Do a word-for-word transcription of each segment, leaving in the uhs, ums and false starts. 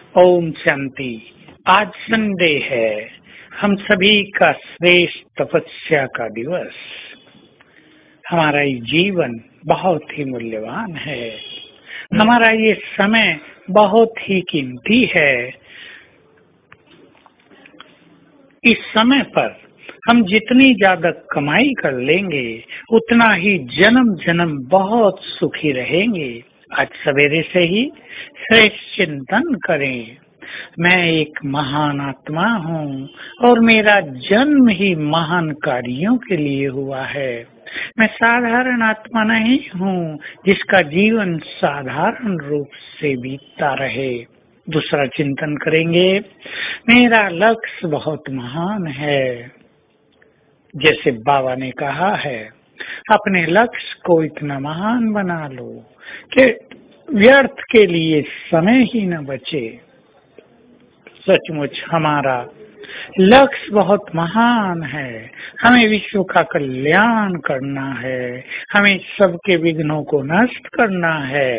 ओम शांति। आज संडे है, हम सभी का श्रेष्ठ तपस्या का दिवस। हमारा ये जीवन बहुत ही मूल्यवान है। हमारा ये समय बहुत ही कीमती है। इस समय पर हम जितनी ज्यादा कमाई कर लेंगे, उतना ही जन्म जन्म बहुत सुखी रहेंगे। आज सवेरे से ही श्रेष्ठ चिंतन करें। मैं एक महान आत्मा हूँ और मेरा जन्म ही महान कार्यों के लिए हुआ है। मैं साधारण आत्मा नहीं हूँ जिसका जीवन साधारण रूप से बीतता रहे। दूसरा चिंतन करेंगे, मेरा लक्ष्य बहुत महान है। जैसे बाबा ने कहा है, अपने लक्ष्य को इतना महान बना लो कि व्यर्थ के लिए समय ही न बचे। सचमुच हमारा लक्ष्य बहुत महान है। हमें विश्व का कल्याण करना है, हमें सबके विघ्नों को नष्ट करना है,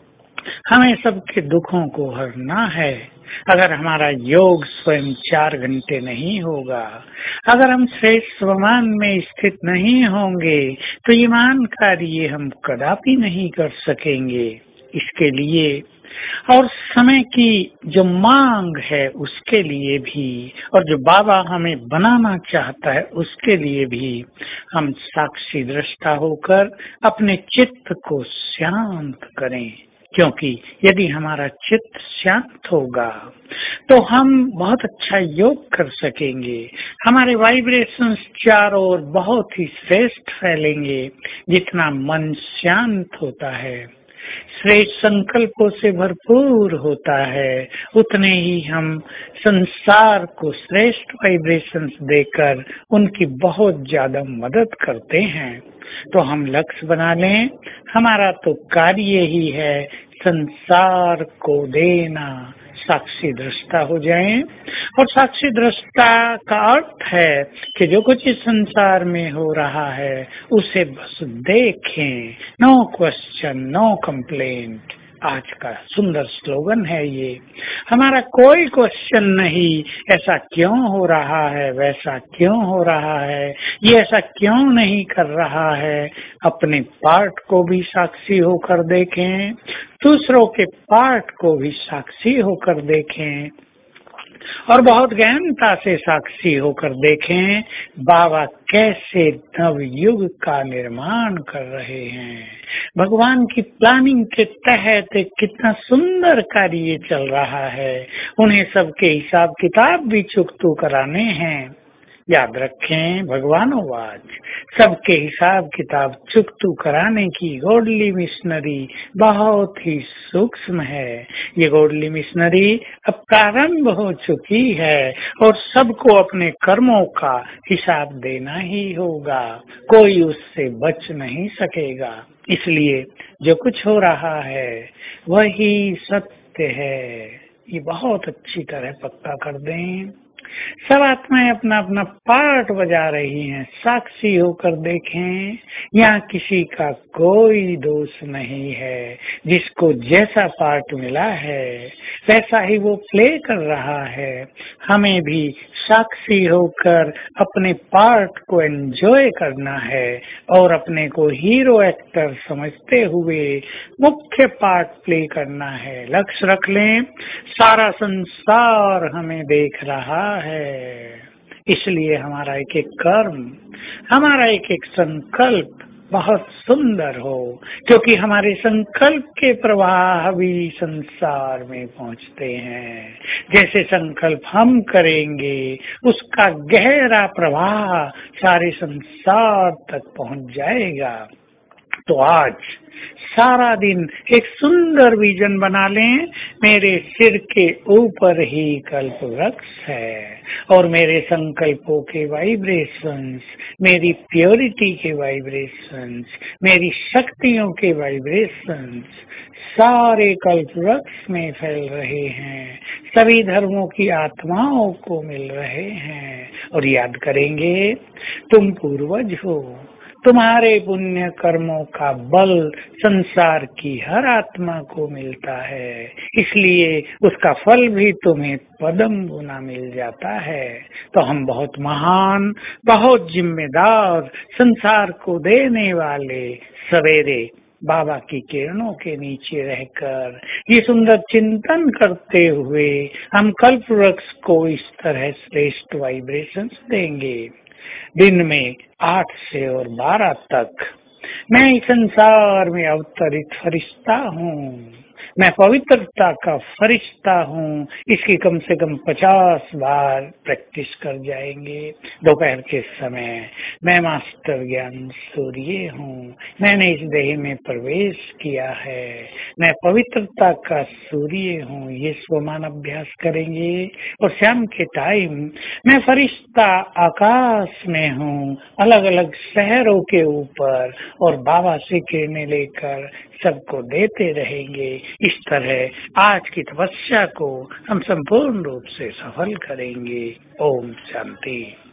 हमें सबके दुखों को हरना है। अगर हमारा योग स्वयं चार घंटे नहीं होगा, अगर हम श्रेष्ठ स्वमान में स्थित नहीं होंगे, तो ईमान कार्य हम कदापि नहीं कर सकेंगे। इसके लिए और समय की जो मांग है उसके लिए भी, और जो बाबा हमें बनाना चाहता है उसके लिए भी, हम साक्षी दृष्टा होकर अपने चित्त को शांत करें। क्योंकि यदि हमारा चित्त शांत होगा तो हम बहुत अच्छा योग कर सकेंगे। हमारे वाइब्रेशंस चारों ओर बहुत ही श्रेष्ठ फैलेंगे। जितना मन शांत होता है, श्रेष्ठ संकल्पों से भरपूर होता है, उतने ही हम संसार को श्रेष्ठ वाइब्रेशंस देकर उनकी बहुत ज्यादा मदद करते हैं। तो हम लक्ष्य बना लें, हमारा तो कार्य ही है संसार को देना। साक्षी दृष्टा हो जाएं, और साक्षी दृष्टा का अर्थ है कि जो कुछ इस संसार में हो रहा है उसे बस देखें। No question, no complaint. आज का सुंदर स्लोगन है ये। हमारा कोई क्वेश्चन नहीं, ऐसा क्यों हो रहा है, वैसा क्यों हो रहा है, ये ऐसा क्यों नहीं कर रहा है। अपने पार्ट को भी साक्षी होकर देखें, दूसरों के पार्ट को भी साक्षी होकर देखें, और बहुत गहनता से साक्षी होकर देखें बाबा कैसे नव युग का निर्माण कर रहे हैं। भगवान की प्लानिंग के तहत कितना सुंदर कार्य चल रहा है। उन्हें सबके हिसाब किताब भी चुकतू कराने हैं। याद रखें, भगवानोवाज, सबके हिसाब किताब चुकतू कराने की गॉडली मिशनरी बहुत ही सूक्ष्म है। ये गॉडली मिशनरी अब प्रारंभ हो चुकी है और सबको अपने कर्मों का हिसाब देना ही होगा। कोई उससे बच नहीं सकेगा। इसलिए जो कुछ हो रहा है वही सत्य है। ये बहुत अच्छी तरह पक्का कर दें। सब आत्माएं अपना अपना पार्ट बजा रही हैं, साक्षी होकर देखें। यहाँ किसी का कोई दोष नहीं है। जिसको जैसा पार्ट मिला है वैसा ही वो प्ले कर रहा है। हमें भी साक्षी होकर अपने पार्ट को एंजॉय करना है और अपने को हीरो एक्टर समझते हुए मुख्य पार्ट प्ले करना है। लक्ष्य रख लें, सारा संसार हमें देख रहा है। इसलिए हमारा एक एक कर्म, हमारा एक एक संकल्प बहुत सुंदर हो, क्योंकि हमारे संकल्प के प्रवाह भी संसार में पहुंचते हैं। जैसे संकल्प हम करेंगे उसका गहरा प्रवाह सारे संसार तक पहुंच जाएगा। तो आज सारा दिन एक सुंदर विजन बना लें। मेरे सिर के ऊपर ही कल्प वृक्ष है और मेरे संकल्पों के वाइब्रेशंस, मेरी प्योरिटी के वाइब्रेशंस, मेरी शक्तियों के वाइब्रेशंस सारे कल्प वृक्ष में फैल रहे हैं। सभी धर्मों की आत्माओं को मिल रहे हैं। और याद करेंगे, तुम पूर्वज हो, तुम्हारे पुण्य कर्मों का बल संसार की हर आत्मा को मिलता है, इसलिए उसका फल भी तुम्हें पदम गुना मिल जाता है। तो हम बहुत महान, बहुत जिम्मेदार, संसार को देने वाले सवेरे बाबा की किरणों के नीचे रहकर ये सुंदर चिंतन करते हुए हम कल्प वृक्ष को इस तरह श्रेष्ठ वाइब्रेशंस देंगे। दिन में आठ से और बारह तक मैं इस संसार में अवतरित फरिश्ता हूँ, मैं पवित्रता का फरिश्ता हूँ। इसकी कम से कम पचास बार प्रैक्टिस कर जाएंगे। दोपहर के समय मैं मास्टर ज्ञान सूर्य हूँ, मैंने इस देह में प्रवेश किया है, मैं पवित्रता का सूर्य हूँ। ये स्वमान अभ्यास करेंगे। और शाम के टाइम मैं फरिश्ता आकाश में हूँ, अलग अलग शहरों के ऊपर, और बाबा से किरणें लेकर सबको देते रहेंगे। इस तरह आज की तपस्या को हम संपूर्ण रूप से सफल करेंगे। ओम शांति।